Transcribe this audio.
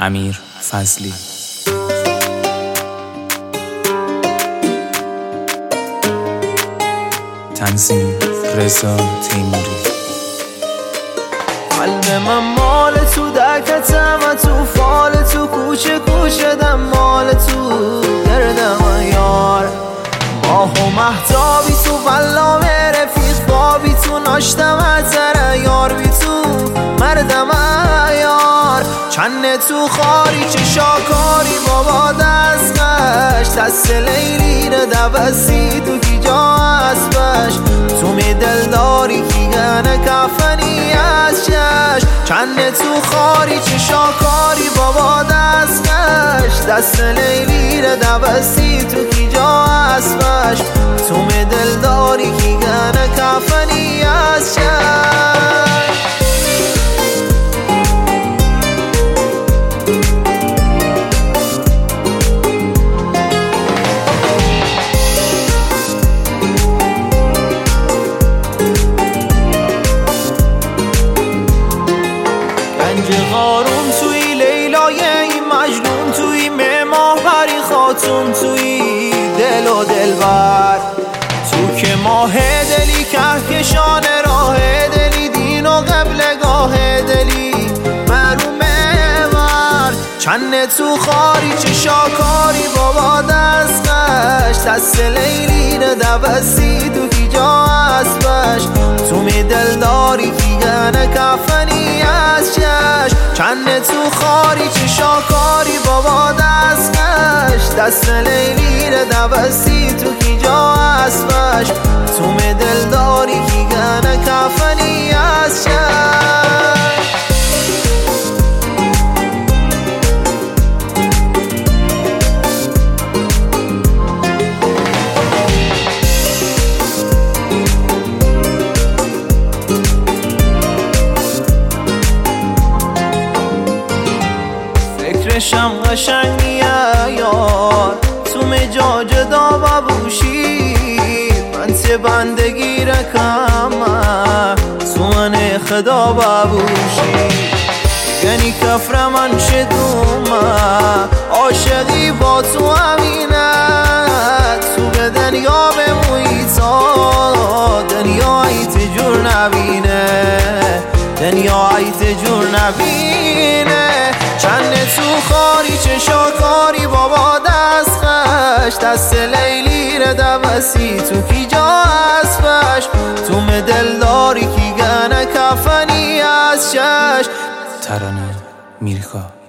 امیر فضلی. تنظیم رضا تیموری. قلب من مال تو دکتم و تو فال تو کوچه کوچه دم مال تو گردم یار ماه و مهتابی تو والام رفیق بابی تو ناشتم ازر یار بی تو مردم یار چنه تو خاری چه شاکاری بابا دستش دست لیلی رو دوستی تو کی جا اسبش تو می دلداری کی گنه کفنی از چش چنه تو خاری چه شاکاری بابا دستش دست لیلی رو دوستی تو کی جا اسبش تو می دلداری کی گنه کفنی از چش قارون توی لیلای این مجنون توی ماه پری خاتون توی دل و دلبر تو که ماه دلی کهکشان راه دلی دین و قبلگاه دلی معلومه ور چنه تو خاری چه شاکاری بابا دستش دست لیلی رو دوستی تو کی جا اسبش تو می دلداری کی گنه کفنی از چش چنه تو خاری چه شاکاری بابا دستش دست لیلی رو دوستی تو کی جا اسبش تو می دلداری کی گنه کفنی از چش فکرشم قشنگیه یار تو مجا جدا ببوشی من تی بندگی رکم تو من خدا ببوشی یعنی کفر من شدومه عاشقی با تو همینه تو به دنیا بمویی تا دنیا ایت جور نبینه دنیا ایت جور نبینه چنه تو خاری چه شاکاری بابا دستش دست لیلی رو دوستی تو کی جا اسبش تو می دلداری کی گنه کفنی از چش ترانه میرکا.